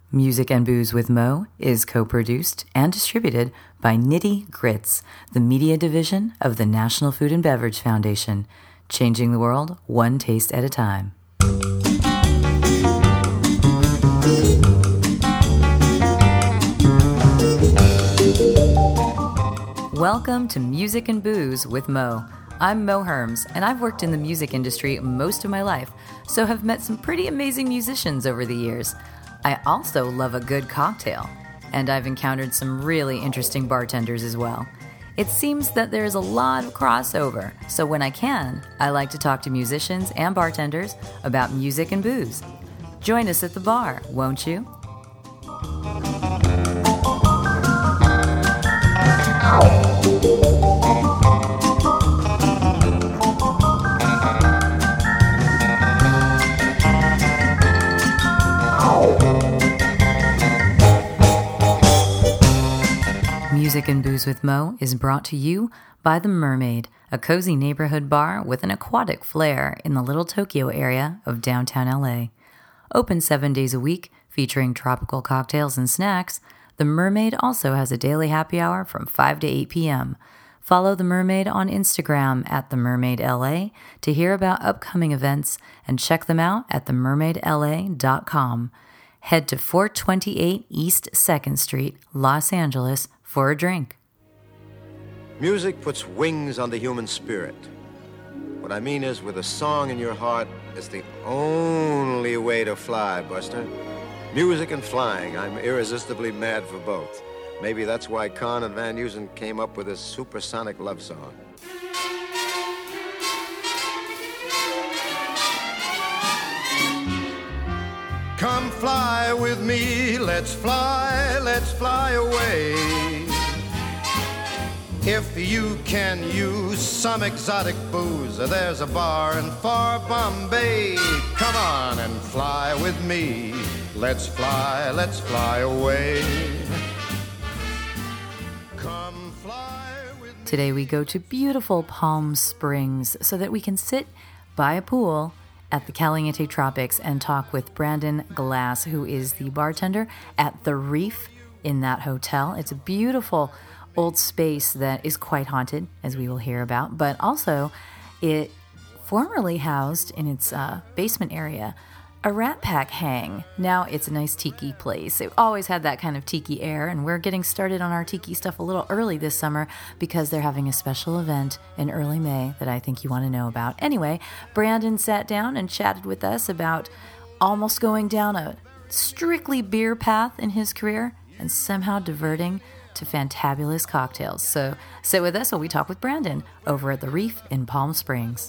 Music and Booze with Mo is co-produced and distributed by Nitty Grits, the media division of the National Food and Beverage Foundation, changing the world one taste at a time. Welcome to Music and Booze with Mo. I'm Mo Herms, and I've worked in the music industry most of my life, so have met some pretty amazing musicians over the years. I also love a good cocktail, and I've encountered some really interesting bartenders as well. It seems that there's a lot of crossover, so when I can, I like to talk to musicians and bartenders about music and booze. Join us at the bar, won't you? Music and Booze with Mo is brought to you by The Mermaid, a cozy neighborhood bar with an aquatic flair in the Little Tokyo area of downtown LA. Open 7 days a week, featuring tropical cocktails and snacks, The Mermaid also has a daily happy hour from 5 to 8 p.m. Follow The Mermaid on Instagram at TheMermaidLA to hear about upcoming events and check them out at TheMermaidLA.com. Head to 428 East 2nd Street, Los Angeles, for a drink. Music puts wings on the human spirit. What I mean is, with a song in your heart, it's the only way to fly, Buster. Music and flying, I'm irresistibly mad for both. Maybe that's why Kahn and Van Heusen came up with this supersonic love song. Come fly with me, let's fly away. If you can use some exotic booze, there's a bar in far Bombay. Come on and fly with me, let's fly away. Come fly with me. Today we go to beautiful Palm Springs so that we can sit by a pool at the Caliente Tropics and talk with Brandon Glass, who is the bartender at The Reef in that hotel. It's a beautiful old space that is quite haunted, as we will hear about, but also it formerly housed in its basement area a Rat Pack hang. Now it's a nice tiki place. It always had that kind of tiki air, and we're getting started on our tiki stuff a little early this summer because they're having a special event in early May that I think you want to know about. Anyway, Brandon sat down and chatted with us about almost going down a strictly beer path in his career and somehow diverting to fantabulous cocktails. So sit with us while we talk with Brandon over at The Reef in Palm Springs.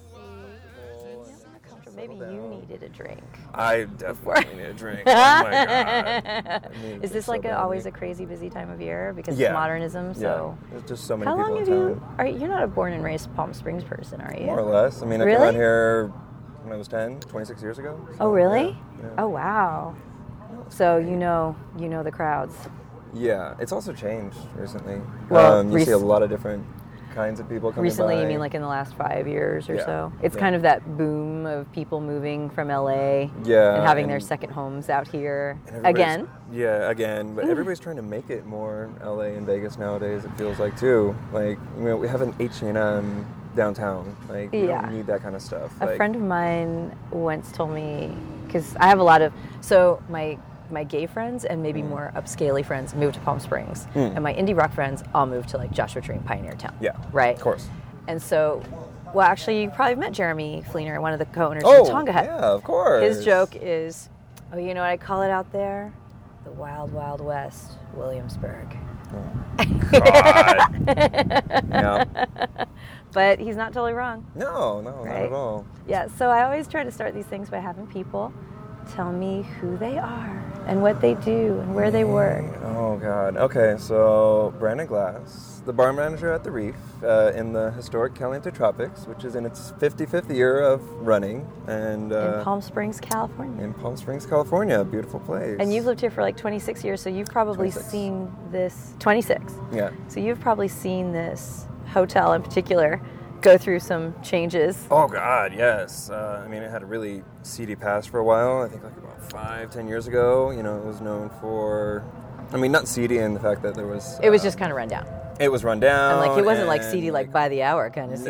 Maybe you needed a drink. I definitely need a drink. Oh my God. Is this like always a crazy busy time of year because of modernism? So there's just so many how people long in have town. you're not a born and raised Palm Springs person, are you? More or less. I mean, I really? came out here when I was 26 years ago. So, oh, really? Yeah. Oh, wow. So you know the crowds. Yeah, it's also changed recently. Well, you see a lot of different kinds of people coming recently, by. You mean like in the last 5 years or so? It's yeah. kind of that boom of people moving from LA and having their second homes out here again. Yeah, again. But everybody's trying to make it more LA and Vegas nowadays, it feels like, too. Like, we have an H&M downtown. Like, we don't need that kind of stuff. A friend of mine once told me, because I have a lot of, so my gay friends and maybe more upscale friends moved to Palm Springs. And my indie rock friends all moved to like Joshua Tree and Pioneer Town. Yeah. Right? Of course. And so, well, actually, you probably met Jeremy Fleener, one of the co-owners of Tonga Hut. Yeah, of course. His joke is, oh, you know what I call it out there? The Wild Wild West, Williamsburg. Oh, God. Yeah. But he's not totally wrong. No, not at all. Yeah, so I always try to start these things by having people tell me who they are and what they do and where they work. Oh, God. Okay, so Brandon Glass, the bar manager at The Reef in the historic Caliente Tropics, which is in its 55th year of running. And in Palm Springs, California. In Palm Springs, California, a beautiful place. And you've lived here for like 26 years, so you've probably 26. seen this... 26? Yeah. So you've probably seen this hotel in particular go through some changes. Oh God, yes. I mean, it had a really seedy past for a while. I think like about 5-10 years ago. You know, it was known for, I mean, not seedy in the fact that there was. It was just kind of run down. It was run down. And like it wasn't like seedy, like by the hour kind of seedy.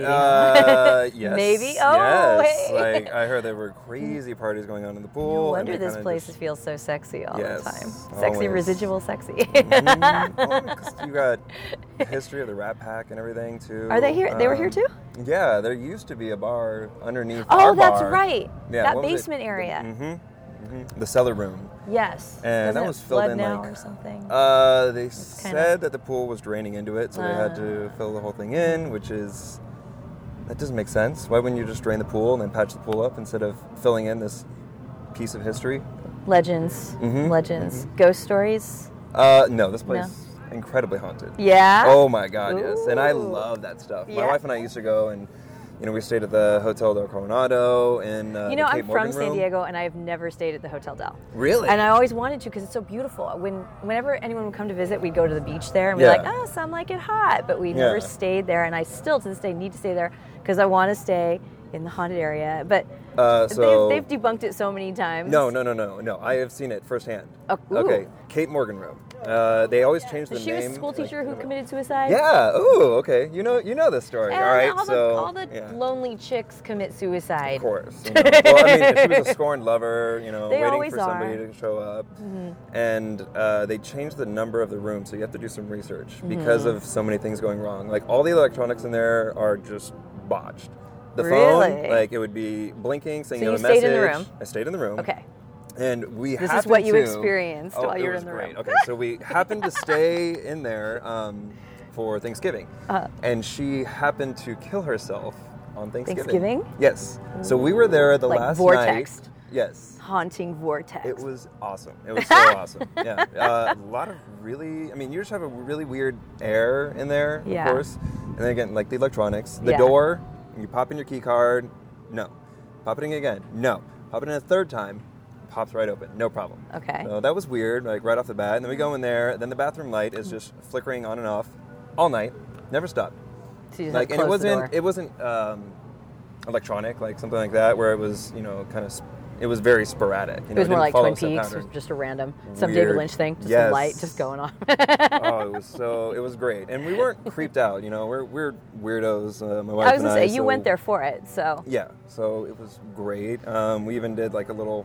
Yes. Maybe. Oh, yes. hey. Like I heard there were crazy parties going on in the pool. No wonder and this place feels so sexy all the time. Sexy, always. residual sexy. Well, 'cause you got the history of the Rat Pack and everything too. Are they here? They were here too? Yeah, there used to be a bar underneath. Oh, our that's bar. right. Yeah, that what was it? basement area. The cellar room. Yes. And Doesn't that it was filled flood in now like or something. They said that the pool was draining into it, so they had to fill the whole thing in, which is that doesn't make sense. Why wouldn't you just drain the pool and then patch the pool up instead of filling in this piece of history? Legends. Ghost stories. No, this place is incredibly haunted. Yeah. Oh my God, yes. And I Ooh. love that stuff. Yeah. My wife and I used to go and. You know, we stayed at the Hotel del Coronado in You know, the Cape I'm Morgan from San room. Diego, and I've never stayed at the Hotel Del. Really? And I always wanted to because it's so beautiful. Whenever anyone would come to visit, we'd go to the beach there and be Yeah. like, oh, some like it hot. But we never stayed there, and I still, to this day, need to stay there because I want to stay in the haunted area. But they've debunked it so many times. No. I have seen it firsthand. Oh, okay, Cape Morgan room. They always change the name. She was a school teacher who committed suicide. Yeah. Ooh. Okay. You know this story. And all right. all the lonely chicks commit suicide. Of course. You know. Well, I mean, she was a scorned lover. You know, They waiting always for somebody to show up. And they changed the number of the room, so you have to do some research because of so many things going wrong. Like all the electronics in there are just botched. The phone, like it would be blinking, saying So you you have a message. stayed in the room? I stayed in the room. Okay. And we This happened is what you to- experienced while you were in the great. room. Okay, so we happened to stay in there for Thanksgiving, and she happened to kill herself on Thanksgiving. Thanksgiving? Yes. So we were there the Like last vortexed. night. Yes. Haunting vortex. It was awesome. It was so awesome. Yeah. A lot of really, I mean, you just have a really weird air in there, Yeah. of course. And then again, like the electronics, the Yeah. door, you pop in your key card, no. Pop it in again, no. Pop it in a third time, pops right open, no problem. Okay. So that was weird, like right off the bat. And then we go in there, then the bathroom light is just flickering on and off all night, never stopped. So you just Like, had and to close the door. it wasn't electronic, like something like that, where it was, you know, kind of, it was very sporadic. You It know, was more didn't like follow Twin some Peaks, pattern. just a random, some David Weird. Lynch thing, just Yes. some light just going on. Oh, it was great, and we weren't creeped out. You know, we're weirdos. My wife I was and gonna say, so- you went there for it, so. Yeah, so it was great. We even did like a little,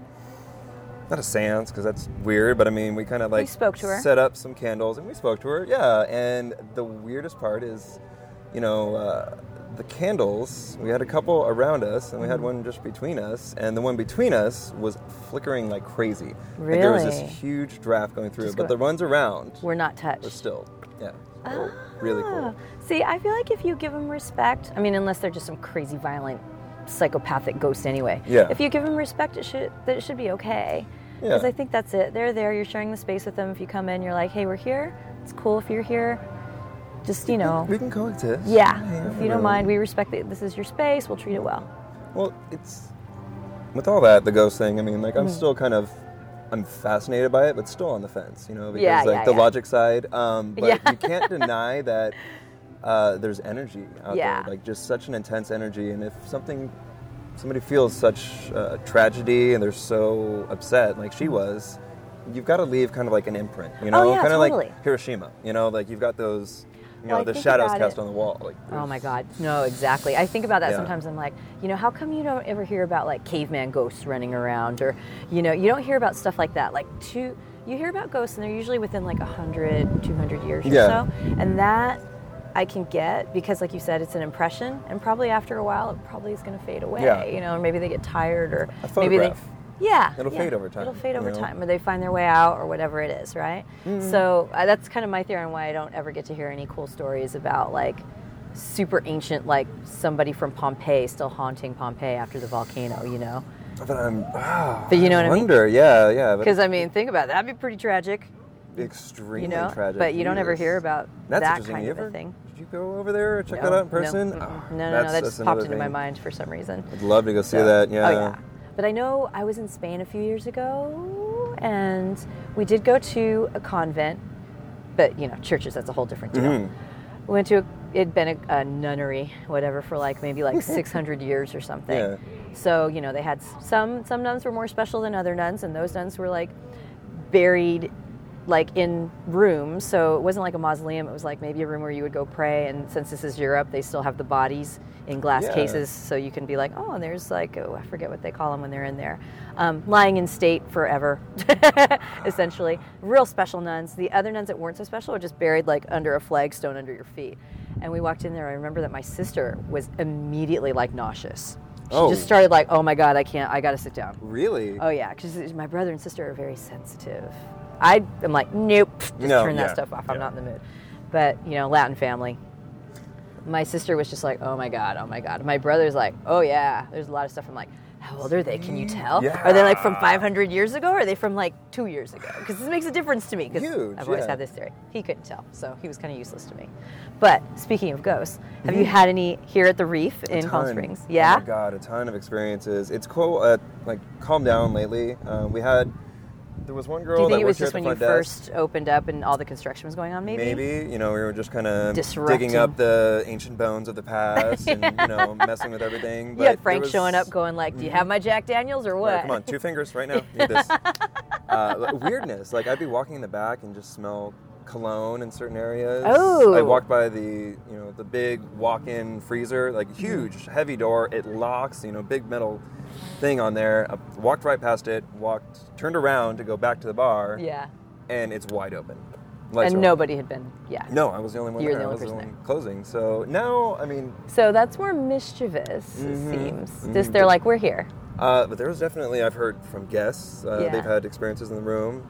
not a seance because that's weird, but I mean, we kind of like spoke to her. set up some candles, and we spoke to her. Yeah, and the weirdest part is, you know, the candles. We had a couple around us, and we had one just between us, and the one between us was flickering like crazy. Like there was this Really? huge draft going through Just it, but the ones around We're not touched. were still, yeah, really cool. See, I feel like if you give them respect, I mean, unless they're just some crazy, violent, psychopathic ghost anyway. Yeah. If you give them respect, it should be okay. Yeah. Because I think that's it. They're there. You're sharing the space with them. If you come in, you're like, hey, we're here. It's cool if you're here. Just, you know. We can coexist. Yeah. Yeah, If you don't mind, we respect that this is your space. We'll treat it well. Well, it's with all that, the ghost thing. I mean, like I'm still kind of, I'm fascinated by it, but still on the fence, you know, because Yeah, like yeah, the yeah. logic side. But Yeah. you can't deny that there's energy out Yeah. there, like just such an intense energy, and if somebody feels such tragedy and they're so upset, like she was, you've got to leave kind of like an imprint, you know, Oh, yeah, kind of totally. like Hiroshima, you know, like you've got those. You Well, know, I the think shadows about cast it- on the wall. Like, Oh my God, no, exactly. I think about that Yeah. sometimes. I'm like, you know, how come you don't ever hear about like caveman ghosts running around, or, you know, you don't hear about stuff like that. Like you hear about ghosts, and they're usually within like 100, 200 years or Yeah. so, and that I can get because, like you said, it's an impression, and probably after a while, it probably is going to fade away. Yeah. You know, or maybe they get tired, or A maybe they. photograph. Yeah. It'll yeah. fade over time, It'll fade you over know? time, or they find their way out, or whatever it is, right? So that's kind of my theory on why I don't ever get to hear any cool stories about like super ancient, like somebody from Pompeii still haunting Pompeii after the volcano, you know? but I'm. But you know what I mean? wonder, yeah. But Because I mean, think about it. That'd be pretty tragic, extremely you know? tragic. But you don't ever Yes. hear about That's that interesting. kind You of ever, a thing. Did you go over there or check No, that out in person? No, Oh, no, that's that just another popped into my thing. mind for some reason. I'd love to go see that. Yeah. Oh yeah. But I know I was in Spain a few years ago, and we did go to a convent, but you know, churches, that's a whole different deal. Mhm. We went to a it'd been a nunnery, whatever, for like maybe like 600 years or something. Yeah. So, they had some nuns were more special than other nuns, and those nuns were like buried like in rooms. So it wasn't like a mausoleum. It was like maybe a room where you would go pray. And since this is Europe, they still have the bodies in glass cases. So you can be like, oh, there's like, I forget what they call them when they're in there. Lying in state forever, essentially. Real special nuns. The other nuns that weren't so special were just buried like under a flagstone under your feet. And we walked in there. I remember that my sister was immediately like nauseous. She just started like, oh my God, I got to sit down. Really? Oh yeah, because my brother and sister are very sensitive. I am like, nope, just turn that stuff off. I'm not in the mood. But, Latin family. My sister was just like, oh my God. My brother's like, oh yeah, there's a lot of stuff. I'm like, how old are they? Can you tell? Yeah. Are they like from 500 years ago, or are they from like 2 years ago? Because this makes a difference to me. Because I've always had this theory. He couldn't tell, so he was kind of useless to me. But speaking of ghosts, have you had any here at the Reef in Palm Springs? Yeah. Oh my God, a ton of experiences. It's cool. Like calmed down lately. There was one girl. Do you think that it was worked here just at when the you front desk. first opened up and all the construction was going on? Maybe. We were just kind of Disrupting. digging up the ancient bones of the past and messing with everything. You had Frank showing up, going like, "Do you have my Jack Daniels or what?" Right, come on, 2 fingers right now. Need this. Weirdness. Like I'd be walking in the back and just smell cologne in certain areas. Oh. I walked by the big walk-in freezer, like huge, heavy door. It locks. Big metal thing on there. I walked right past it. Turned around to go back to the bar. Yeah. And it's wide open. And nobody had been. Yeah. No, I was the only one You're there. the I only was the person one there. closing. So now, So that's more mischievous, it seems. Just they're like, we're here. But there was definitely, I've heard from guests, they've had experiences in the room,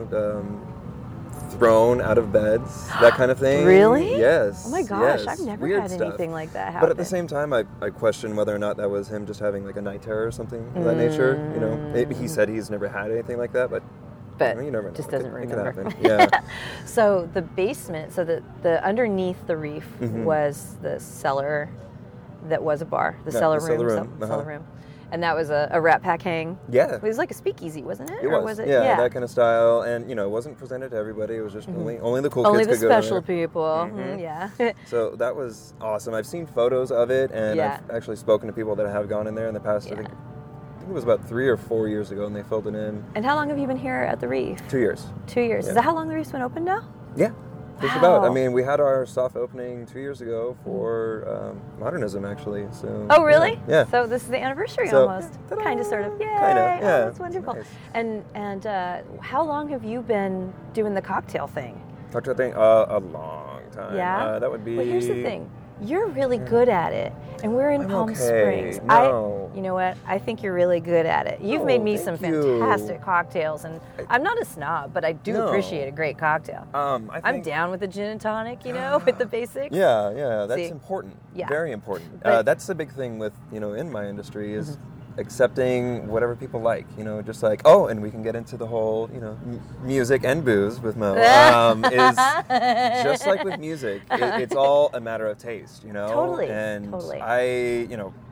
thrown out of beds, that kind of thing. Really? Yes. Oh my gosh, yes. I've never Weird had stuff. anything like that happen. But at the same time, I question whether or not that was him just having like a night terror or something of that nature. He said he's never had anything like that, but you never know. Just doesn't remember. It could happen. Yeah. So the basement, the underneath the Reef was the cellar that was a bar, the cellar room. And that was a Rat Pack hang. Yeah. It was like a speakeasy, wasn't it? It or was. it? Yeah, that kind of style. And, it wasn't presented to everybody. It was just only the cool kids could go Only the special in there. people. Yeah. So that was awesome. I've seen photos of it, and I've actually spoken to people that have gone in there in the past. I think it was about 3 or 4 years ago, and they filled it in. And how long have you been here at the Reef? 2 years. 2 years. Yeah. Is that how long the Reef's been open now? Yeah. Just about. We had our soft opening 2 years ago for modernism, actually. So. Oh, really? Yeah. So this is the anniversary almost. Ta-da! Kind of, sort of. Yay! Kind of. Yeah. Oh, that's wonderful. Nice. And how long have you been doing the cocktail thing? Cocktail thing? A long time. Yeah. That would be. Well, here's the thing. You're really good at it, and we're in Palm Springs. No. You know what? I think you're really good at it. You've made me some thank you. fantastic cocktails, and I'm not a snob, but I do appreciate a great cocktail. I'm down with the gin and tonic, with the basics. Yeah, that's See? important. Yeah. Very important. But- that's the big thing with, in my industry is accepting whatever people like, just like, and we can get into the whole, music and booze with Mo, is just like with music, it's all a matter of taste, Totally. And Totally.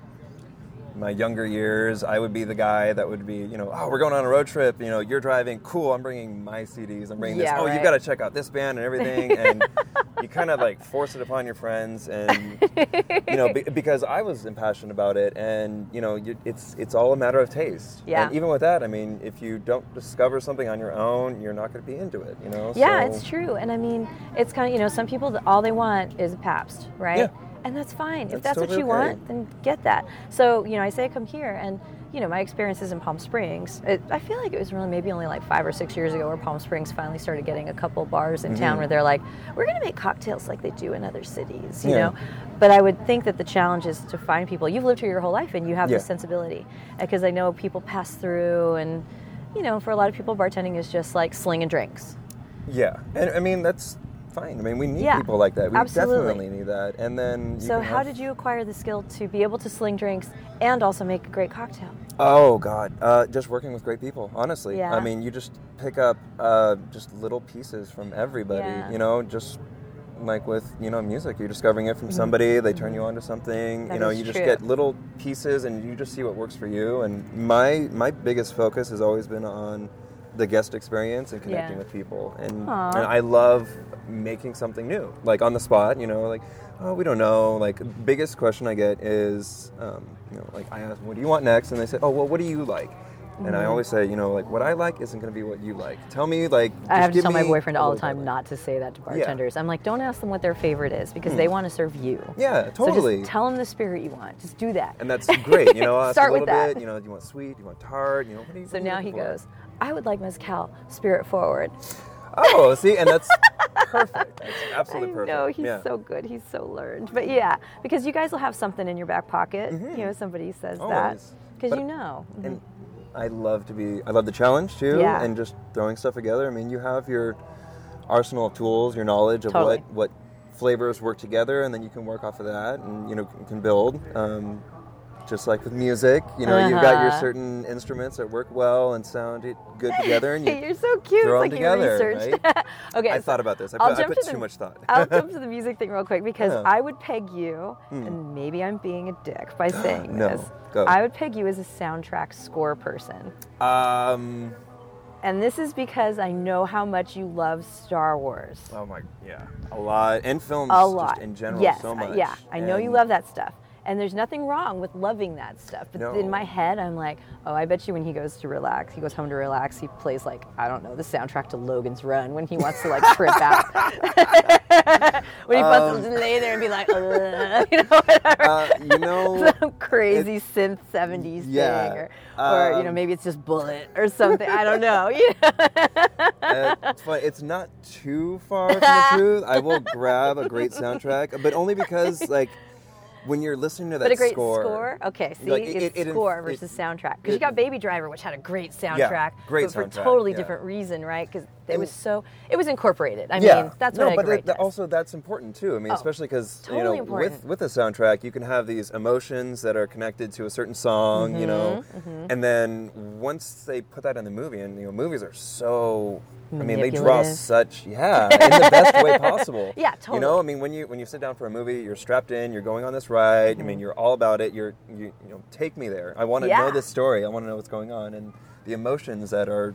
my younger years, I would be the guy that would be, we're going on a road trip, you're driving, cool, I'm bringing my CDs, I'm bringing this, right. you've got to check out this band and everything, and you kind of like force it upon your friends, and, because I was impassioned about it, and, it's all a matter of taste. Yeah. And even with that, if you don't discover something on your own, you're not going to be into it, Yeah, So- it's true. And it's kind of, some people, all they want is a Pabst, right? Yeah. And that's fine. If That's that's what totally you okay. want, then get that. So, I say I come here, and, my experiences in Palm Springs, I feel like it was really maybe only like 5 or 6 years ago where Palm Springs finally started getting a couple bars in town where they're like, we're going to make cocktails like they do in other cities, you know? But I would think that the challenge is to find people. You've lived here your whole life, and you have this sensibility. Because I know people pass through, and, for a lot of people, bartending is just like slinging drinks. Yeah, and that's fine. We need people like that. We definitely need that. And then So how did you acquire the skill to be able to sling drinks and also make a great cocktail? Oh God, just working with great people. Honestly, Yeah. you just pick up just little pieces from everybody. Yeah. Just like with music, you're discovering it from somebody. They turn you on to something. That is you just true. get little pieces, and you just see what works for you. And my biggest focus has always been on the guest experience and connecting Yeah. with people. And Aw. I love making something new, like on the spot, like, oh, we don't know. Like, biggest question I get is, like I ask, what do you want next? And they say, oh, well, what do you like? And I always say, like, what I like isn't going to be what you like. Tell me, like, I have to just tell give my me boyfriend a all the little time bit. not to say that to bartenders. I'm like, don't ask them what their favorite is because they want to serve you. Yeah, So totally. just tell them the spirit you want. Just do that. And that's great, ask Start a with little that. bit, do you want sweet, do you want tart, what do you So what are you now he looking for? goes, I would like mezcal, spirit forward. Oh, see, and that's perfect. That's absolutely perfect. No, he's yeah. so good. He's so learned. But yeah, because you guys will have something in your back pocket. Somebody says that. Always. Because But- you know. And I love the challenge too, Yeah. and just throwing stuff together. I mean, you have your arsenal of tools, your knowledge of Totally. what flavors work together, and then you can work off of that, and you can build. Just like with music, you've got your certain instruments that work well and sound good together, and You're so cute. throw It's like them you together, researched. right? Okay. I so thought about this. I I'll put jump to too the- much thought. I'll jump to the music thing real quick because Yeah. I would peg you, and maybe I'm being a dick by saying No, this. go. I would peg you as a soundtrack score person. And this is because I know how much you love Star Wars. Oh my, yeah, a lot, and films A lot. just in general, Yes, so much. yeah. I know you And- love that stuff. And there's nothing wrong with loving that stuff. But No. in my head, I'm like, oh, I bet you when he goes to relax, he goes home to relax, he plays like, I don't know, the soundtrack to Logan's Run when he wants to like trip out. When he wants to lay there and be like, whatever. Some crazy synth 70s yeah, thing. Or maybe it's just Bullet or something. I don't know. It's funny. It's not too far from the truth. I will grab a great soundtrack, but only because, like, when you're listening to that But a great score. Okay, see, like, it's it- score it- versus soundtrack. Because you got Baby Driver, which had a great soundtrack, great but for a soundtrack, totally yeah. different reason, right? Because it was incorporated. I Yeah, mean, that's no, what a but great does. also that's important too. I mean, Oh, especially because totally important. with a soundtrack, you can have these emotions that are connected to a certain song, Mm-hmm, and then once they put that in the movie, and movies are so. I mean, they draw Manipulative. such in the best way possible. Yeah, totally. I mean, when you sit down for a movie, you're strapped in, you're going on this ride. I mean, you're all about it. You take me there. I want to Yeah. know this story. I want to know what's going on, and the emotions that are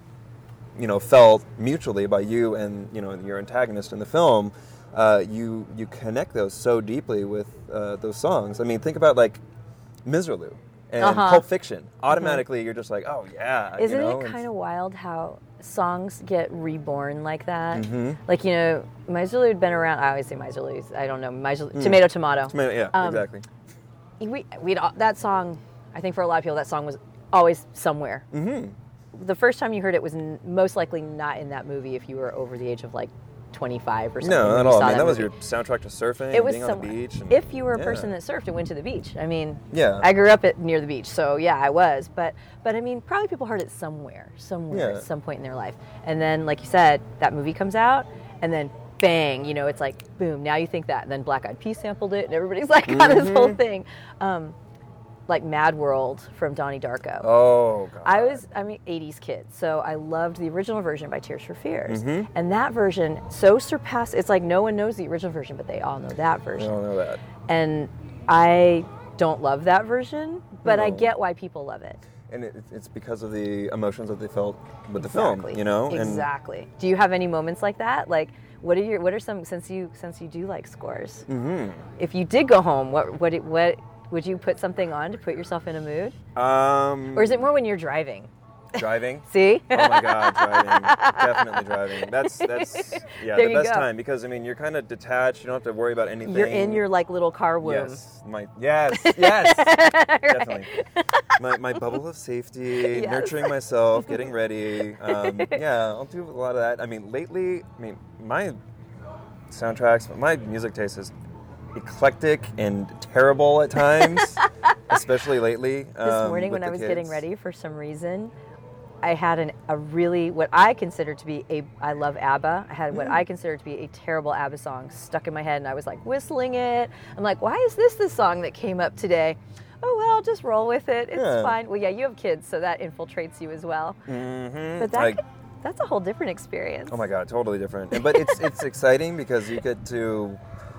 felt mutually by you and your antagonist in the film. You connect those so deeply with those songs. I mean, think about like Miserlou and Pulp Fiction. Automatically, you're just like, oh yeah. Isn't it kind of wild how songs get reborn like that? Like, Miserlou had been around. I always say Miserlou. I don't know. Tomato, tomato. Yeah, exactly. We'd that song, I think for a lot of people, that song was always somewhere. The first time you heard it was most likely not in that movie if you were over the age of like 25 or something. No, when not you at all. saw I mean, that was movie. your soundtrack to surfing, It was being on the somewhere. beach. And, If you were a yeah. person that surfed and went to the beach. I mean, Yeah. I grew up near the beach, so yeah, I was. But I mean, probably people heard it somewhere Yeah. at some point in their life. And then, like you said, that movie comes out, and then bang, it's like, boom, now you think that. And then Black Eyed Peas sampled it, and everybody's like, got this whole thing. Like Mad World from Donnie Darko. Oh, God. I'm an 80s kid, so I loved the original version by Tears for Fears. And that version so surpassed, it's like no one knows the original version, but they all know that I version. don't know that. And I don't love that version, but I No. get why people love it. And it's because of the emotions that they felt with the film, And Exactly. Do you have any moments like that? Like, what are some, since you do like scores? If you did go home, what would you put something on to put yourself in a mood? Or is it more when you're driving? Driving. See? Oh my God, driving. Definitely driving. That's There the you best go. time because I mean you're kind of detached. You don't have to worry about anything. You're in your like little car womb. Yes, definitely. My bubble of safety, Yes. nurturing myself, getting ready. I'll do a lot of that. I mean, lately, my soundtracks, my music taste is eclectic and terrible at times, especially lately. This morning when I was getting ready, for some reason, I had a really, what I consider to be I love ABBA. I had what I consider to be a terrible ABBA song stuck in my head, and I was like whistling it. I'm like, why is this the song that came up today? Oh, well, just roll with it. It's fine. Well, yeah, you have kids, so that infiltrates you as well. But that's a whole different experience. Oh my God, totally different. But it's exciting because you get to,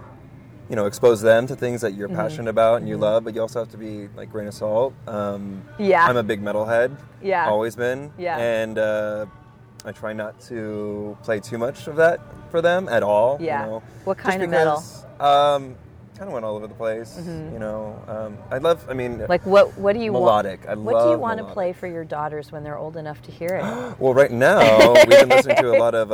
expose them to things that you're passionate about and you love, but you also have to be like grain of salt. Yeah. I'm a big metalhead. Yeah. Always been. Yeah. And I try not to play too much of that for them at all. Yeah. You know, What kind of because, kind of went all over the place. You know, I love. I mean, Like what do you melodic. want? What do you want to play for your daughters when they're old enough to hear it? Well, right now we've been listening to a lot of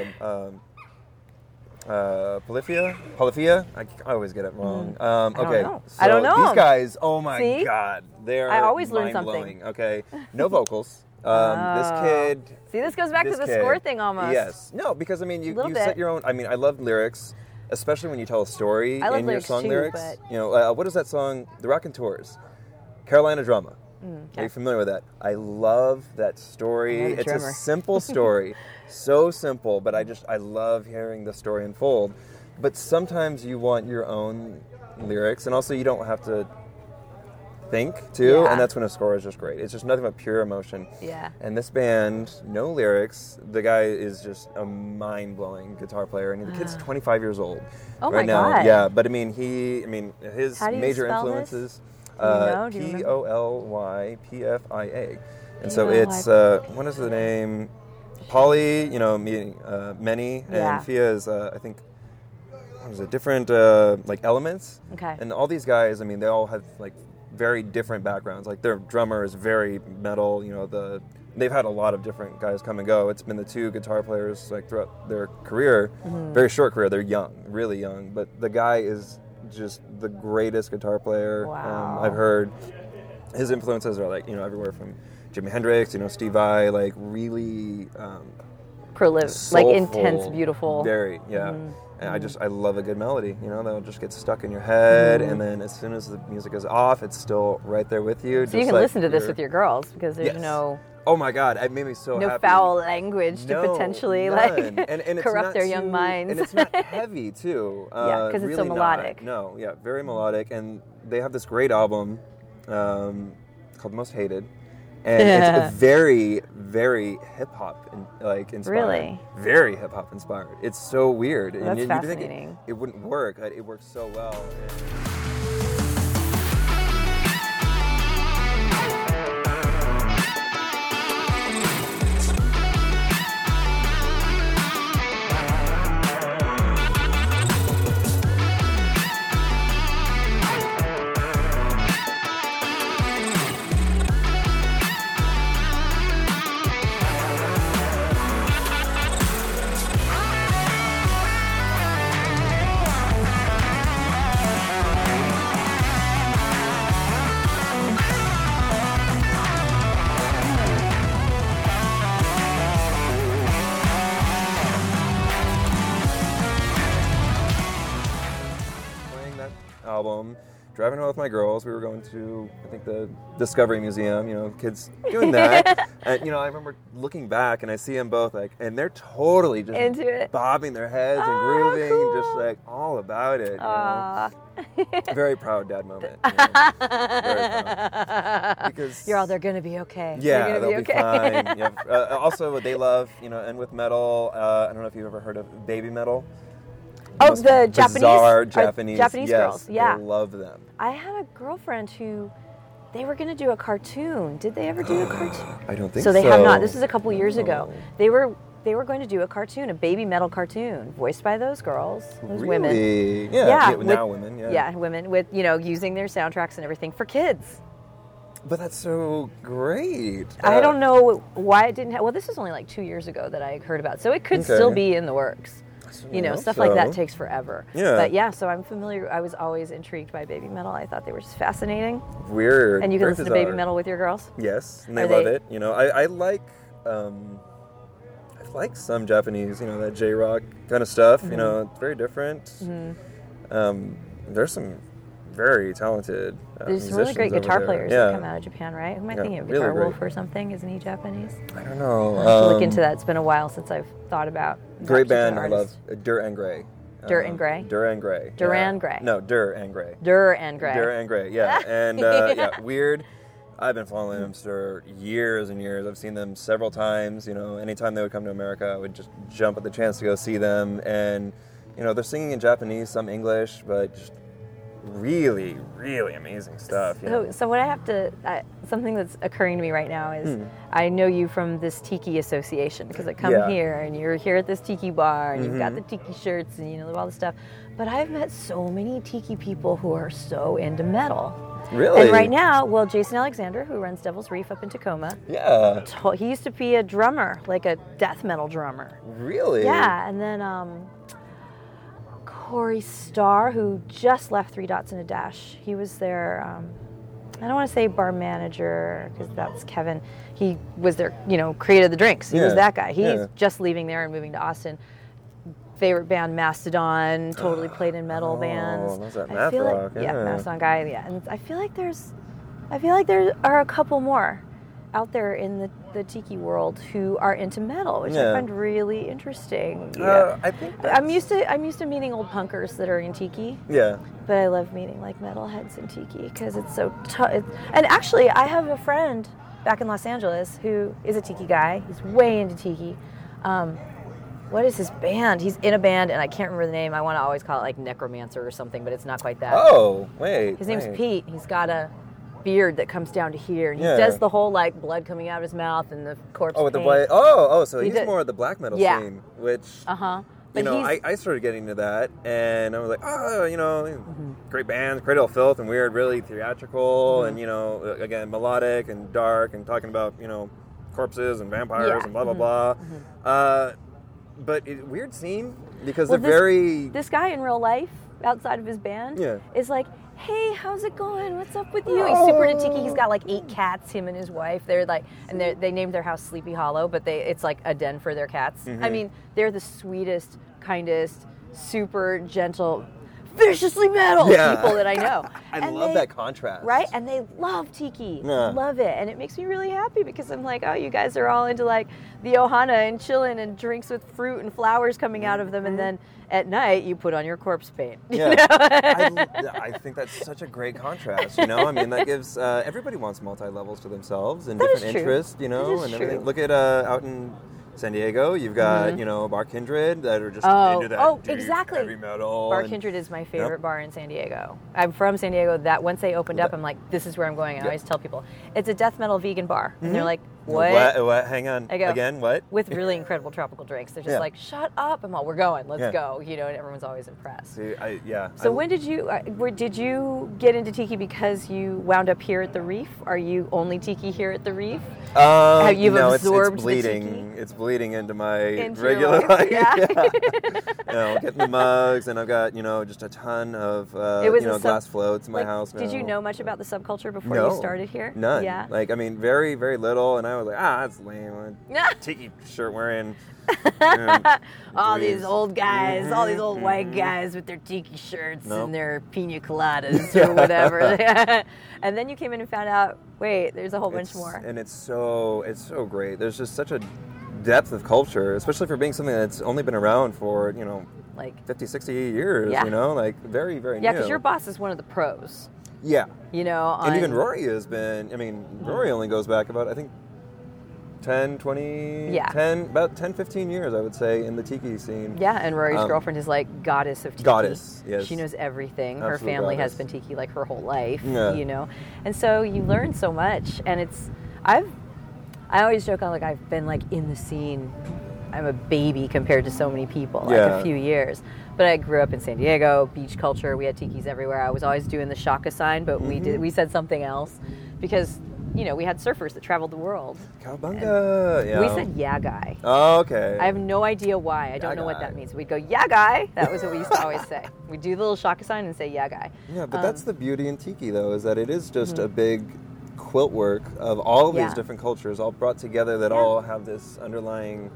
Polyphia. I always get it wrong. Okay, know. so I don't know. These guys, oh my See? God, they're I always learn mind-blowing. something. Okay, no vocals. This kid. See, this goes back to the kid- score thing almost. Yes. No, because I mean, you Little set bit. your own. I mean, I love lyrics, especially when you tell a story I love in your lyrics song too, lyrics. but- You know, what is that song? The Raconteurs, Carolina Drama. okay. Are you familiar with that? I love that story. I'm not a It's drummer. a simple story, so simple, but I love hearing the story unfold. But sometimes you want your own lyrics, and also you don't have to think too, Yeah. and that's when a score is just great. It's just nothing but pure emotion. Yeah. And this band, no lyrics. The guy is just a mind-blowing guitar player, and the kid's 25 years old Oh right my now. God. Yeah, but I mean, his How do you major spell this? influences. Do you know? Do you remember? Polypphia. And so P-O-L-Y. it's what is the name? Poly, you know, meaning many, Yeah. and Phia is I think. What is it? Different like elements. Okay. And all these guys, I mean, they all have like very different backgrounds. Like their drummer is very metal. You know, they've had a lot of different guys come and go. It's been the two guitar players like throughout their career, very short career. They're young, really young, but the guy is just the greatest guitar player Wow. I've heard. His influences are like, you know, everywhere from Jimi Hendrix, you know, Steve Vai, like really Like soulful, intense, beautiful. Very, yeah. And I love a good melody. You know, that'll just get stuck in your head, and then as soon as the music is off, it's still right there with you. So you can listen to this with your girls because there's Yes. no Oh my God, it made me so no happy. foul language to potentially none. like and it's corrupt not their young too- minds. And it's not heavy too. Yeah, 'cause it's so really not. melodic. No, yeah, very melodic, and they have this great album called Most Hated, and it's very, very hip hop inspired. Really? Very hip hop inspired. It's so weird. That's and you'd think fascinating. it wouldn't work. It works so well. Playing that album, driving home with my girls. We were going to, I think, the Discovery Museum. You know, kids doing that. And you know, I remember looking back and I see them both like, and they're totally just Into it. bobbing their heads and grooving, cool. just like all about it. You Aw. know? Very proud dad moment. You know? Very proud. Because You're all, they're gonna be okay. yeah, they're they'll gonna be fine. Yeah. Also, what they love, you know, and with metal, I don't know if you've ever heard of baby metal. Oh, Most the Japanese, bizarre Japanese, Japanese yes, girls. Yeah, I love them. I had a girlfriend who they were gonna do a cartoon. Did they ever do a cartoon? I don't think So so. they have not. This is a couple years ago. Oh. They were going to do a cartoon, a baby metal cartoon, voiced by those girls, those women. Really? Yeah, Yeah, now women, yeah. Yeah, women with, you know, using their soundtracks and everything for kids. But that's so great. I don't know why it didn't have. Well, this is only like 2 years ago that I heard about, so it could still be in the works. You know, hope stuff like that so. takes forever. Yeah. But yeah, so I'm familiar. I was always intrigued by baby metal. I thought they were just fascinating. Weird. And you can very listen to bizarre. baby metal with your girls. Yes, and they Are love they- it. You know, I like some Japanese, you know, that J-rock kind of stuff. Mm-hmm. You know, it's very different. There's some very talented There's some really great musicians over guitar there. players yeah. that come out of Japan, right? Who am I Yeah, thinking of? really Guitar great. Wolf or something? Isn't he Japanese? I don't know. I'll have to look into that. It's been a while since I've thought about Great that band I particular love. artist. Dur and Gray. Dur and Gray? Dur and Gray. Duran yeah. Gray. No, Dur and Gray. Dur and Gray. Dur and Gray, yeah. And yeah, weird. I've been following them for years and years. I've seen them several times. You know, anytime they would come to America, I would just jump at the chance to go see them. And you know, they're singing in Japanese, some English, but just really, really amazing stuff. You know? So what I have to, something that's occurring to me right now is I know you from this Tiki Association because I come here and you're here at this Tiki bar and you've got the Tiki shirts and, you know, all the stuff. But I've met so many Tiki people who are so into metal. Really? And right now, well, Jason Alexander, who runs Devil's Reef up in Tacoma, he used to be a drummer, like a death metal drummer. Really? Yeah, and then Corey Starr, who just left Three Dots and a Dash. He was their, I don't want to say bar manager, because that's Kevin. He was their, you know, created the drinks. He was that guy. He's just leaving there and moving to Austin. Favorite band, Mastodon, totally played in metal bands. That's that math rock. Yeah, Mastodon guy, and I feel like there are a couple more out there in the Tiki world who are into metal, which I find really interesting. I think I'm used to meeting old punkers that are in Tiki. Yeah. But I love meeting like metalheads in Tiki because it's so tough. And actually, I have a friend back in Los Angeles who is a Tiki guy. He's way into Tiki. What is his band? He's in a band, and I can't remember the name. I want to always call it like Necromancer or something, but it's not quite that. Oh, wait. His name's Pete. He's got a beard that comes down to here, and he does the whole like blood coming out of his mouth and the corpse with paint. the white. So he's more of the black metal scene, which you know, I started getting into that, and I was like, you know, great bands, Cradle of Filth and Weird, really theatrical, and you know, again melodic and dark, and talking about, you know, corpses and vampires and blah blah blah. But weird scene because they're very. This guy in real life, outside of his band, is like, hey, how's it going? What's up with you? He's super into Tiki. He's got like 8 cats, him and his wife. They're like, and they named their house Sleepy Hollow, but it's like a den for their cats. I mean, they're the sweetest, kindest, super gentle, viciously metal people that I know. I love that contrast. Right? And they love Tiki. Love it. And it makes me really happy because I'm like, oh, you guys are all into like the Ohana and chilling and drinks with fruit and flowers coming out of them. And then at night you put on your corpse paint. I think that's such a great contrast, you know? I mean, that gives, everybody wants multi-levels to themselves and different interests, you know? And everything. Look at out in San Diego, you've got, you know, Bar Kindred that are just into that deep, heavy metal. Bar Kindred is my favorite bar in San Diego. I'm from San Diego. That once they opened up, I'm like, this is where I'm going. And I always tell people, it's a death metal vegan bar. And they're like, what? Hang on. I go, again, what? With really incredible tropical drinks. They're just like, shut up. I'm all, we're going. Let's go. You know, and everyone's always impressed. See, So when did you get into Tiki because you wound up here at the Reef? Are you only Tiki here at the Reef? You've absorbed it's bleeding. the Tiki? It's bleeding into my regular life. Yeah. You know, getting the mugs, and I've got, you know, just a ton of glass floats in my house now. Did you know much about the subculture before you started here? None. Yeah. Like, I mean, very, very little, and I was like, that's lame. Tiki shirt wearing. All these old guys, all these old white guys with their Tiki shirts and their pina coladas or whatever. And then you came in and found out, wait, there's a whole bunch more. And it's so great. There's just such a depth of culture, especially for being something that's only been around for, you know, like 50, 60 years, you know, like very, very new. Yeah, because your boss is one of the pros. Yeah. You know, and even Rory has been, I mean, Rory only goes back about, I think, 10, 20, 15 years, I would say, in the Tiki scene. Yeah, and Rory's girlfriend is like goddess of Tiki. Goddess, yes. She knows everything. Absolute her family goddess. has been Tiki like her whole life, you know. And so you learn so much, and I always joke, I've been like in the scene. I'm a baby compared to so many people, like a few years. But I grew up in San Diego, beach culture. We had Tikis everywhere. I was always doing the shaka sign, but we said something else because, you know, we had surfers that traveled the world. Cowabunga, yeah. We said yeah guy. Oh, okay. I have no idea why. I don't know what that means. We'd go, yeah guy. That was what we used to always say. We'd do the little shaka sign and say yeah guy. Yeah, but that's the beauty in Tiki, though, is that it is just a big quilt work of all of these different cultures all brought together that all have this underlying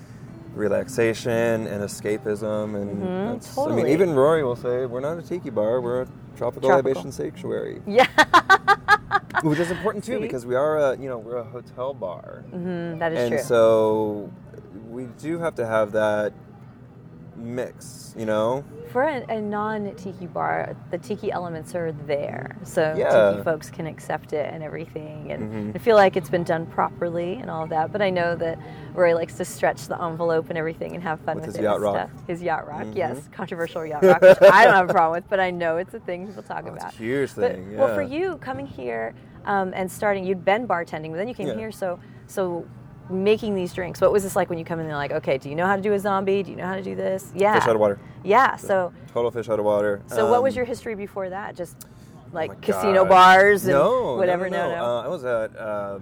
relaxation and escapism, and I mean, even Rory will say, we're not a Tiki bar, we're a tropical libation sanctuary. Yeah. Which is important too, because we are we're a hotel bar. That is true. And so we do have to have that mix, you know? For a non-tiki bar, the tiki elements are there, so Yeah. tiki folks can accept it and everything, and I feel like it's been done properly and all of that. But I know that Roy likes to stretch the envelope and everything and have fun with his it yacht and rock. stuff. His yacht rock, yes, controversial yacht rock, which I don't have a problem with, but I know it's a thing people talk about. It's a huge But, thing, Well, yeah. for you coming here and starting, you'd been bartending, but then you came Yeah. here, so making these drinks. What was this like when you come in and they're like, okay, do you know how to do a zombie? Do you know how to do this? Yeah. Fish out of water. Yeah. So Total fish out of water. what was your history before that? Just like Oh my casino God. bars and No, whatever? No. No. I was at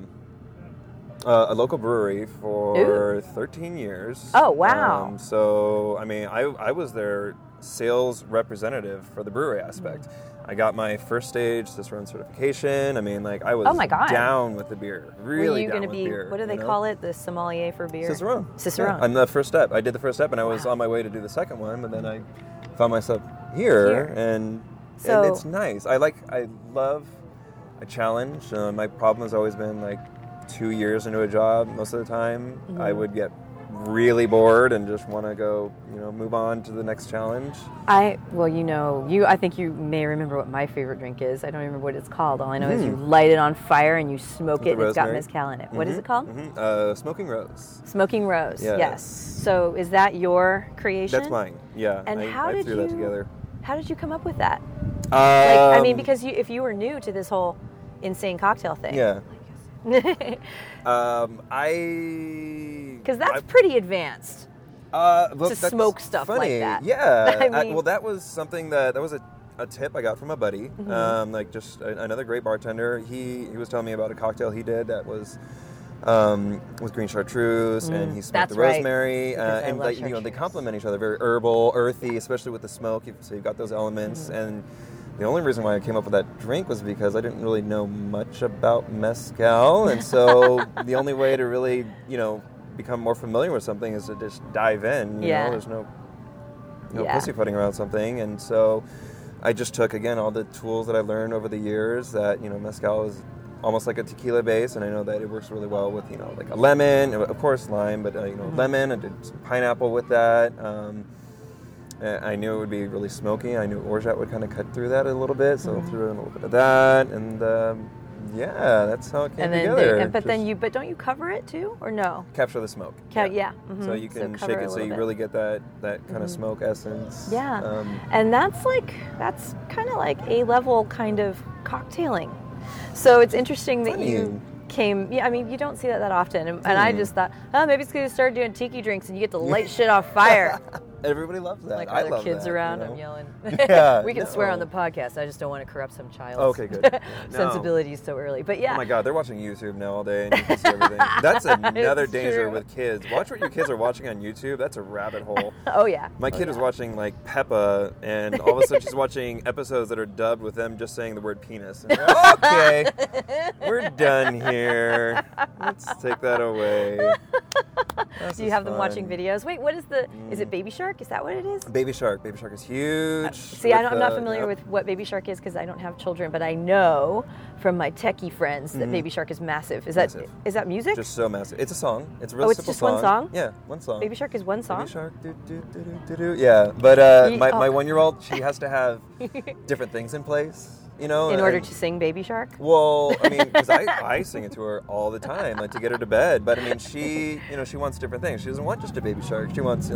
a local brewery for 13 years. Oh, wow. So, I mean, I was their sales representative for the brewery aspect. I got my first stage Cicerone certification. I mean, like, I was Oh my God. down with the beer. Really Were you down gonna with be? beer. What do they you know? call it? The sommelier for beer. Cicerone. Cicerone. Yeah, on the first step. I did the first step, and I was Wow. on my way to do the second one, but then I found myself here. And So- it's nice. I love a challenge. My problem has always been like 2 years into a job. Most of the time, I would get really bored and just want to go, move on to the next challenge. I think you may remember what my favorite drink is. I don't remember what it's called. All I know is you light it on fire and you smoke With it, the and it's got rosemary? mezcal in it. What is it called? Smoking Rose. Smoking Rose. Yes. Yes. So is that your creation? That's mine. Yeah. And I threw that together. How did you come up with that? Um, Because if you were new to this whole insane cocktail thing. Yeah. Because that's pretty advanced. Look, to that's smoke stuff like funny. that. Yeah. I mean- well, that was something that was a tip I got from a buddy. Like just another great bartender. He was telling me about a cocktail he did that was with green chartreuse, and he smoked That's the right, rosemary, because I and love they chartreuse. complement each other. Very herbal, earthy, especially with the smoke. So you've got those elements. And the only reason why I came up with that drink was because I didn't really know much about mezcal, and so the only way to really, become more familiar with something is to just dive in. You know, there's no pussyfooting around something, and so I just took again all the tools that I learned over the years. That mezcal is almost like a tequila base, and I know that it works really well with like a lemon, of course lime, but lemon. I did some pineapple with that. I knew it would be really smoky. I knew orgeat would kind of cut through that a little bit, so I threw in a little bit of that, and that's how it came together. But don't you cover it too, or no? Capture the smoke. Yeah. So you can cover shake a it so little you bit. really get that kind of smoke essence. Yeah, and that's kind of like A-level kind of cocktailing. So it's interesting that you came. Yeah, I mean you don't see that often, and I just thought, maybe it's because you started doing tiki drinks and you get to light shit off fire. Everybody loves that. Like I other love kids that, around, you know? I'm yelling. Yeah, we can swear on no. the podcast. I just don't want to corrupt some child's Okay, good. Yeah, no. sensibilities so early. But yeah. Oh my God, they're watching YouTube now all day, and you can see everything. That's another It's danger true. with kids. Watch what your kids are watching on YouTube. That's a rabbit hole. Oh yeah. My kid is watching like Peppa, and all of a sudden she's watching episodes that are dubbed with them just saying the word penis. And you're like, okay, we're done here. Let's take that away. Do you have them watching videos? Wait, what is is it Baby Shark? Is that what it is? Baby Shark. Baby Shark is huge. See, I'm not familiar with what Baby Shark is because I don't have children, but I know from my techie friends that Baby Shark is massive. Is that music? Just so massive. It's a song. It's a real it's simple just one song? Yeah, one song. Baby Shark is one song? Baby Shark, do, do, do, do, do, do. Yeah, but my 1-year-old, she has to have different things in place, in order to sing Baby Shark? Well, I mean, because I sing it to her all the time, like to get her to bed. But I mean, she wants different things. She doesn't want just a Baby Shark. She wants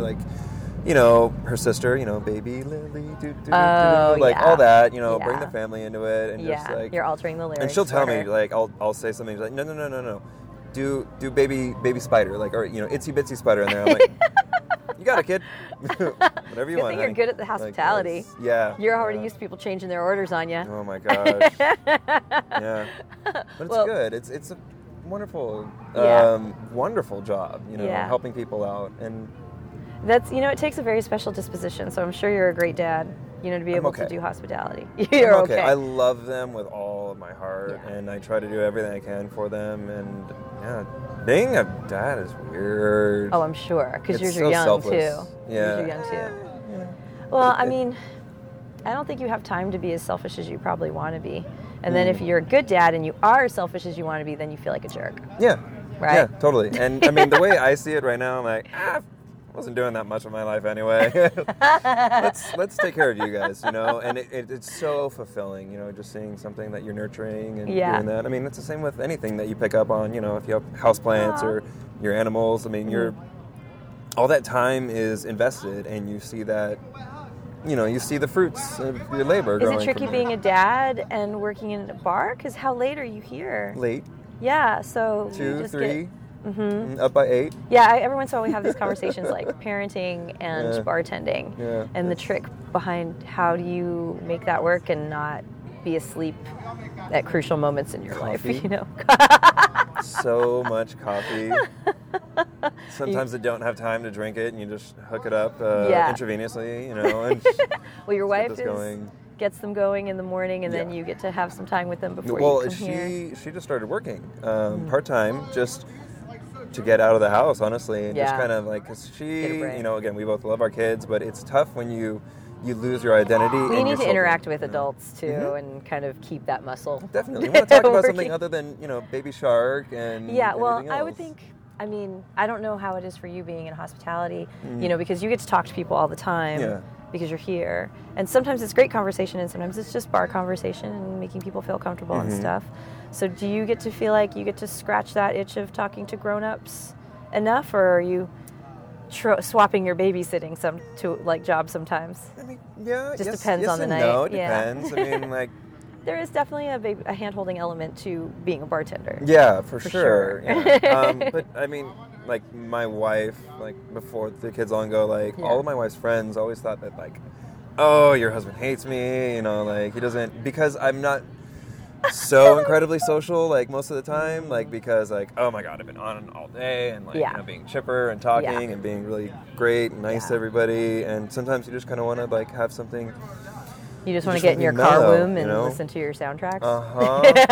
her sister, Baby Lily, do, do, do, Oh, like yeah. all that, Yeah. bring the family into it, and just like you're altering the lyrics. and she'll tell for me her. like I'll say something she's like no. Do baby spider, like, or itsy bitsy spider in there. I'm like, you got it, kid. Whatever you Good want. thing you're honey. good at the Like, hospitality. yeah. You're already yeah. used to people changing their orders on you. Oh my gosh. Yeah. But it's Well- good. It's a wonderful, Yeah. wonderful job. Yeah. Helping people out, and That's it takes a very special disposition. So I'm sure you're a great dad. To be able to okay. do hospitality. I'm You're okay. I love them with all of my heart, Yeah. and I try to do everything I can for them. And yeah, being a dad is weird. Oh, I'm sure because It's you're so young selfless. too. Yeah. You're young too. Well, I mean, I don't think you have time to be as selfish as you probably want to be. And then if you're a good dad and you are as selfish as you want to be, then you feel like a jerk. Yeah. Right? Yeah, totally. And I mean, the way I see it right now, I'm like, wasn't doing that much of my life anyway. let's take care of you guys, and it's so fulfilling, just seeing something that you're nurturing and doing that. I mean, it's the same with anything that you pick up on, if you have houseplants or your animals. I mean, all that time is invested, and you see that, you see the fruits of your labor growing. Is it tricky being a dad and working in a bar? Because how late are you here? Late. Yeah, so 2, 3, up by 8. Yeah, every once in a while we have these conversations like parenting and bartending. Yeah. And the trick behind how do you make that work and not be asleep at crucial moments in your life, So much coffee. Sometimes they don't have time to drink it, and you just hook it up intravenously, and well, your wife gets them going in the morning, and then you get to have some time with them before you come here. She just started working part-time, just to get out of the house, honestly, and just kind of like, because she, again, we both love our kids, but it's tough when you lose your identity. We need to interact with adults too, and kind of keep that muscle. Definitely, we want to talk about something other than Baby Shark and well, I would think. I mean, I don't know how it is for you being in hospitality, because you get to talk to people all the time because you're here, and sometimes it's great conversation, and sometimes it's just bar conversation and making people feel comfortable and stuff. So, do you get to feel like you get to scratch that itch of talking to grown-ups enough, or are you swapping your babysitting job sometimes? I mean, just depends on the night. No, it depends. I mean, like. There is definitely a hand-holding element to being a bartender. Yeah, for sure. Yeah. But I mean, like my wife, like before the kids long ago, all of my wife's friends always thought that oh, your husband hates me, he doesn't, because I'm not so incredibly social, most of the time, because oh my God, I've been on all day and being chipper and talking and being really great and nice to everybody, and sometimes you just kind of want to have something. You just want to get in your car room and listen to your soundtracks? Oh my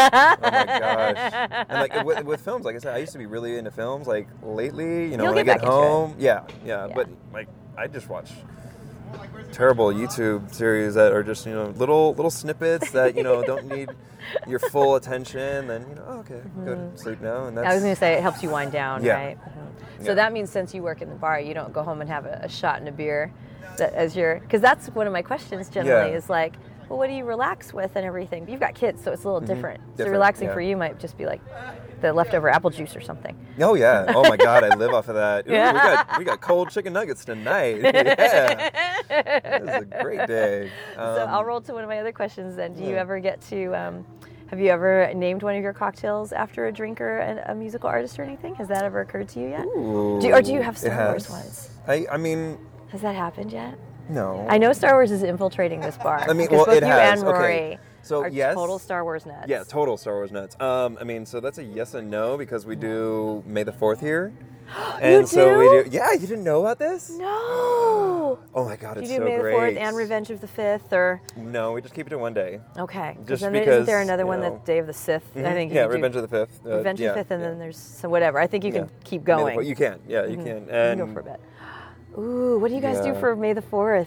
gosh. And with films, like I said, I used to be really into films. Lately, when I get home, but I just watch terrible YouTube series that are just little snippets that don't need your full attention. Then okay, go to sleep now. And I was going to say it helps you wind down, right? So that means since you work in the bar, you don't go home and have a shot and a beer. Because that's one of my questions generally is well, what do you relax with and everything? But you've got kids, so it's a little different. So relaxing for you might just be the leftover apple juice or something. Oh yeah! Oh my God, I live off of that. Ooh, we got cold chicken nuggets tonight. Yeah, it was a great day. So I'll roll to one of my other questions then. Do you ever get to? Have you ever named one of your cocktails after a drink or a musical artist or anything? Has that ever occurred to you yet? Ooh, do you have Star Wars ones? I mean. Has that happened yet? No. I know Star Wars is infiltrating this bar. I mean, both it you has. and Rory okay. So are total Star Wars nuts. Yeah, total Star Wars nuts. I mean, so that's a yes and no because we do May the 4th here. And so we do. Yeah, you didn't know about this? No. Oh my God, it's so great. You do May the 4th and Revenge of the 5th, or? No, we just keep it to one day. Okay. Just then because. Isn't there another one that's Day of the Sith? Mm-hmm. I think. Yeah, Revenge of the 5th. Revenge of the 5th, and then there's whatever. I think you can keep going. You can. Yeah, you can. And you can go for a bit. Ooh, what do you guys do for May the 4th?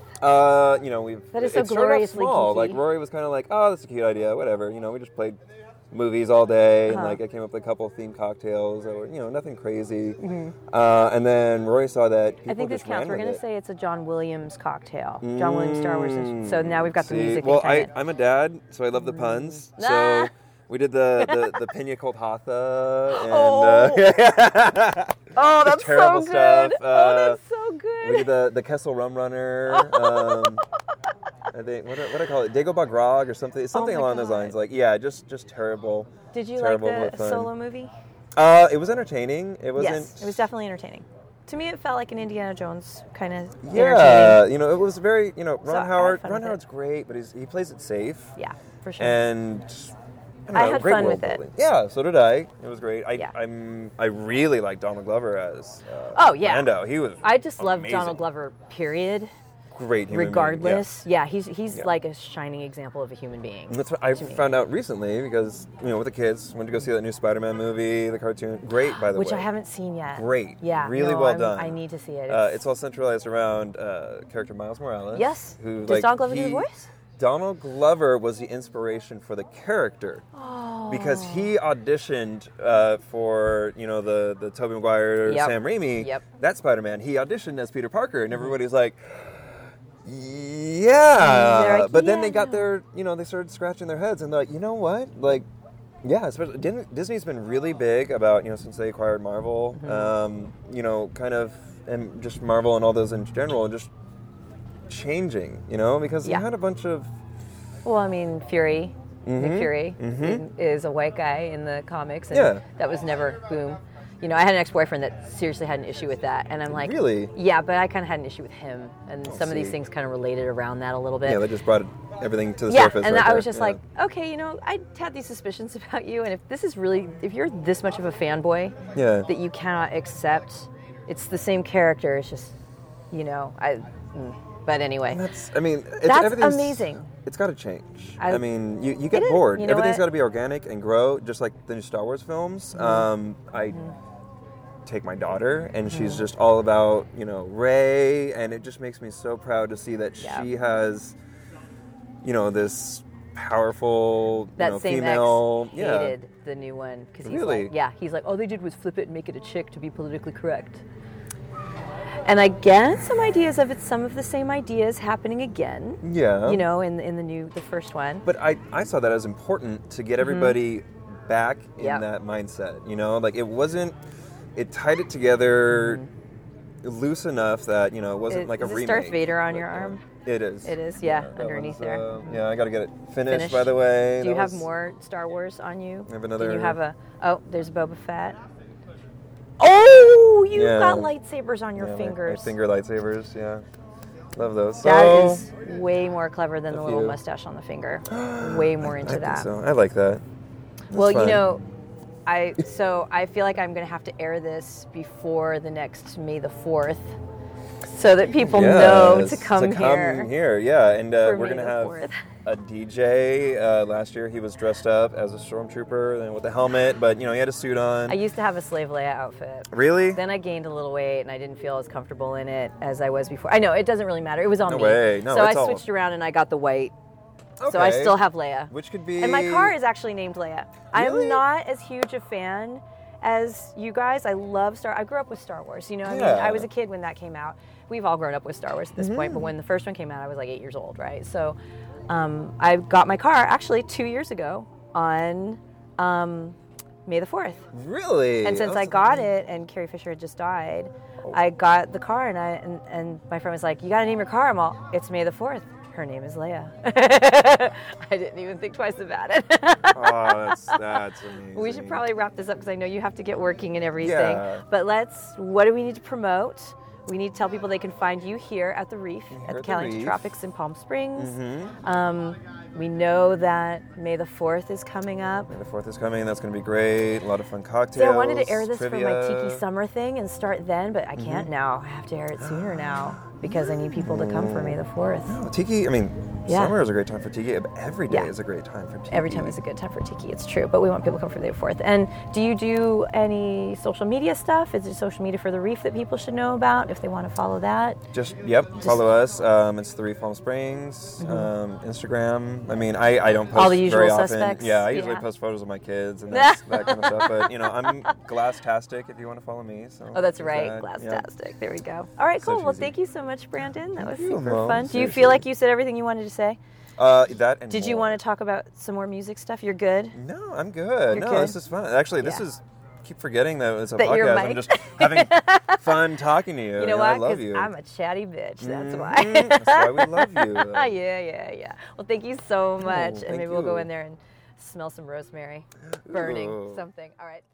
That is so gloriously small. geeky. Rory was kind of oh, that's a cute idea, whatever. We just played movies all day, and I came up with a couple of themed cocktails, or nothing crazy. And then Rory saw that people I think this just counts. ran We're with going to say it's a John Williams cocktail. John Williams Star Wars. So now we've got the music. Well, I'm a dad, so I love the puns. So we did the Pina Colada and oh, that's terrible so stuff. good. That's so good. We did the Kessel Rum Runner. I think what do I call it? Dagobah Grog or something along those lines. Just terrible. Did you terrible like the Solo movie? It was entertaining. It wasn't. Yes, it was definitely entertaining. To me, it felt like an Indiana Jones kind of entertaining. It was very, Ron Howard. Ron Howard's great, but he plays it safe. Yeah, for sure. And I had fun with it. Yeah, so did I. It was great. I really like Donald Glover as Lando. He was. I just love Donald Glover. Period. Great human regardless. being. Yeah, he's like a shining example of a human being. And that's what I found out recently because with the kids went to go see that new Spider-Man movie, the cartoon. Great, by the way. Which I haven't seen yet. Great. Yeah. Really well done. I need to see it. It's all centralized around character Miles Morales. Yes. Who Does Donald Glover do the voice? Donald Glover was the inspiration for the character. Oh. because he auditioned for the Tobey Maguire, Sam Raimi, that Spider-Man. He auditioned as Peter Parker, and everybody's like, yeah. Like, but then they got their, they started scratching their heads, and they're like, you know what, like. Yeah, especially Disney's been really big about, since they acquired Marvel, kind of, and just Marvel and all those in general, just changing, because they had a bunch of... Well, I mean, Fury, Nick Fury, is a white guy in the comics, and that was never, boom. I had an ex-boyfriend that seriously had an issue with that, and I'm like... Really? Yeah, but I kind of had an issue with him, and some of these things kind of related around that a little bit. Yeah, that just brought everything to the surface. And right I was just like, okay, I had these suspicions about you, and if you're this much of a fanboy that you cannot accept, it's the same character, it's just, but anyway. That's amazing. It's got to change. You get bored. Everything's got to be organic and grow, just like the new Star Wars films. I take my daughter, and she's just all about, Rey, and it just makes me so proud to see that she has, this powerful, that same female. Ex hated the new one because he's he's like, all they did was flip it and make it a chick to be politically correct. And I get some ideas of it, some of the same ideas happening again. Yeah. In the first one. But I saw that as important to get everybody back in that mindset. Like it wasn't. It tied it together loose enough that, it wasn't like a remake. Is Darth Vader on your arm? It is. It is, underneath there. I got to get it finished, by the way. Do you have more Star Wars on you? I have another... Do you have there's Boba Fett. Oh, you've got lightsabers on your fingers. My finger lightsabers, Love those. That is way more clever than the little mustache on the finger. Way more into that. I think so. I like that. Well, fun. I feel like I'm going to have to air this before the next May the 4th so that people know to come here. Yeah. And we're going to have a DJ. Last year he was dressed up as a stormtrooper and with a helmet, but, he had a suit on. I used to have a Slave Leia outfit. Really? Then I gained a little weight and I didn't feel as comfortable in it as I was before. I know, it doesn't really matter. It was on me. No way. No, so I switched around and I got the white. Okay. So I still have Leia. Which could be... And my car is actually named Leia. Really? I'm not as huge a fan as you guys. I love I grew up with Star Wars. I was a kid when that came out. We've all grown up with Star Wars at this point, but when the first one came out, I was like 8 years old, right? So I got my car actually 2 years ago on May the 4th. Really? And since I got it and Carrie Fisher had just died, I got the car and my friend was like, you got to name your car? I'm all, it's May the 4th. Her name is Leia. I didn't even think twice about it. Oh, that's amazing. We should probably wrap this up because I know you have to get working and everything. Yeah. But what do we need to promote? We need to tell people they can find you here at the Reef, at the Caliente Tropics in Palm Springs. We know that May the 4th is coming up. May the 4th is coming. That's going to be great. A lot of fun cocktails. See, I wanted to air this for my Tiki Summer thing and start then, but I can't now. I have to air it sooner now because I need people to come for May the 4th. No, Tiki, summer is a great time for Tiki. Every day is a great time for Tiki. Every time is a good time for Tiki. It's true, but we want people to come for May the 4th. And do you do any social media stuff? Is there social media for the Reef that people should know about if they want to follow that? Follow us. It's the Reef Palm Springs, Instagram. I don't post all the usual very suspects. often. Yeah, I usually post photos of my kids and that kind of stuff. But I'm Glasstastic if you want to follow me. So that's right, Glasstastic. Yeah. There we go. All right, cool. Well, thank you so much, Brandon. That was super fun. Seriously. Do you feel like you said everything you wanted to say? That and Did you want to talk about some more music stuff? You're good? No, I'm good. You're good? This is fun. Actually, this is... keep forgetting that it's a podcast. I'm just having fun talking to you. You know why? I love you. I'm a chatty bitch. That's why. That's why we love you. Yeah. Well, thank you so much. And maybe we'll go in there and smell some rosemary burning something. All right.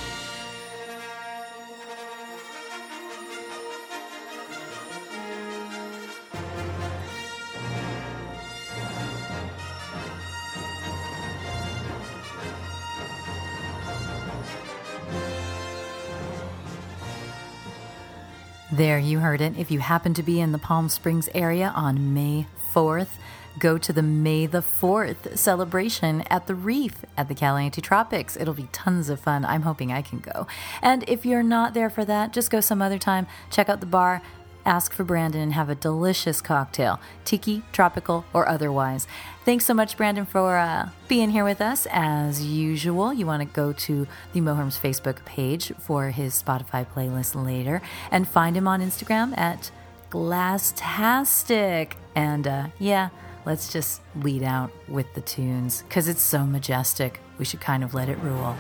There, you heard it. If you happen to be in the Palm Springs area on May 4th, go to the May the 4th celebration at the Reef at the Caliente Tropics. It'll be tons of fun. I'm hoping I can go. And if you're not there for that, just go some other time. Check out the bar ask for Brandon and have a delicious cocktail, tiki, tropical, or otherwise. Thanks so much, Brandon, for being here with us. As usual, you want to go to the Mo Herms Facebook page for his Spotify playlist later and find him on Instagram at Glasstastic. And yeah, let's just lead out with the tunes because it's so majestic. We should kind of let it rule.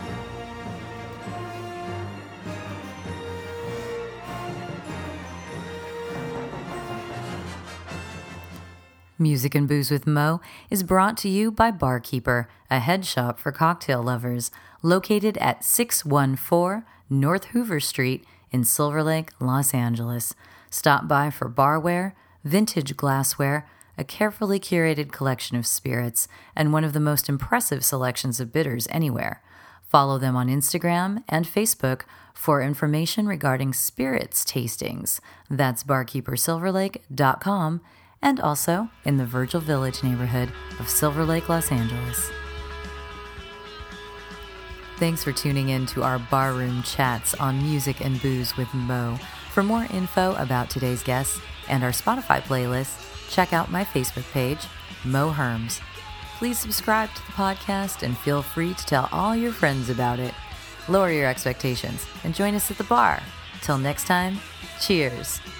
Music and Booze with Mo is brought to you by Barkeeper, a head shop for cocktail lovers, located at 614 North Hoover Street in Silver Lake, Los Angeles. Stop by for barware, vintage glassware, a carefully curated collection of spirits, and one of the most impressive selections of bitters anywhere. Follow them on Instagram and Facebook for information regarding spirits tastings. That's barkeepersilverlake.com, and also in the Virgil Village neighborhood of Silver Lake, Los Angeles. Thanks for tuning in to our barroom chats on Music and Booze with Mo. For more info about today's guests and our Spotify playlist, check out my Facebook page, Mo Herms. Please subscribe to the podcast and feel free to tell all your friends about it. Lower your expectations and join us at the bar. Till next time, cheers.